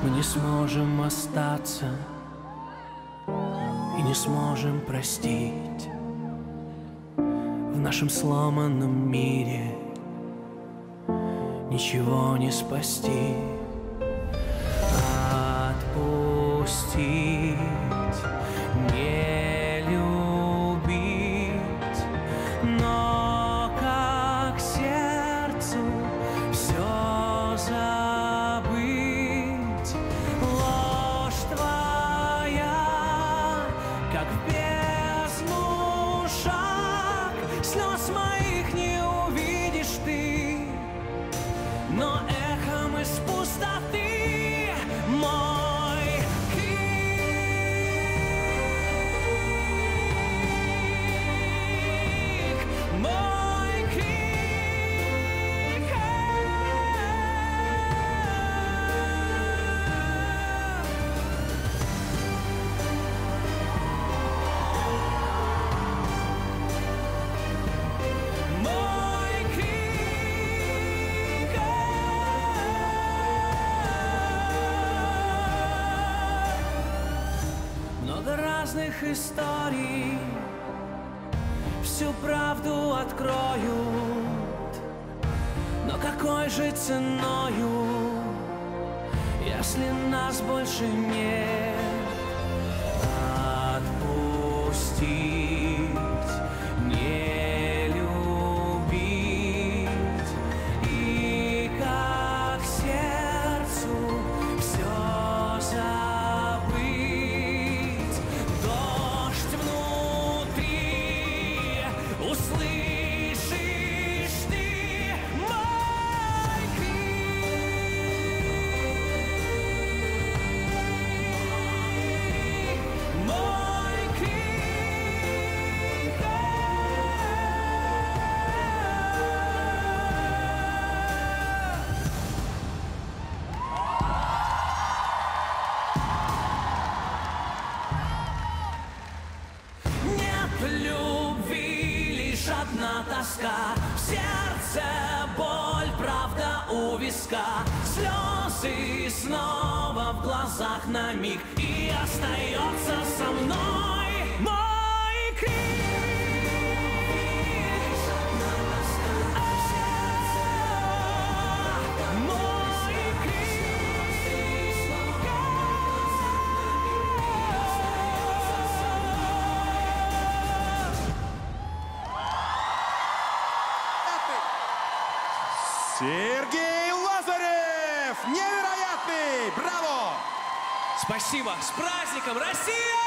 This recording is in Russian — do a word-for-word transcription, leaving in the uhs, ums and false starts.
Мы не сможем остаться и не сможем простить. В нашем сломанном мире ничего не спасти. Отпустить, не любить, но как сердцу все забыть. Ложь твоя, как в бездну шаг, слез моих не увидишь ты, но эхом из пустоты мой крик, мой крик. Мой крик. Много разных историй всю правду откроют, но какой же ценою, если нас больше нет? Отпустить, не любить, и как сердцу все забыть. Дождь внутри, услышишь ты мой крик, мой крик. Нет любви, лишь одна тоска, в сердце боль, правда у виска, слезы снова в глазах на миг, и остается со мной мой крик. Лишь одна тоска, в сердце мой крик. Сергей Лазарев! Невероятный! Браво! Спасибо! С праздником, Россия!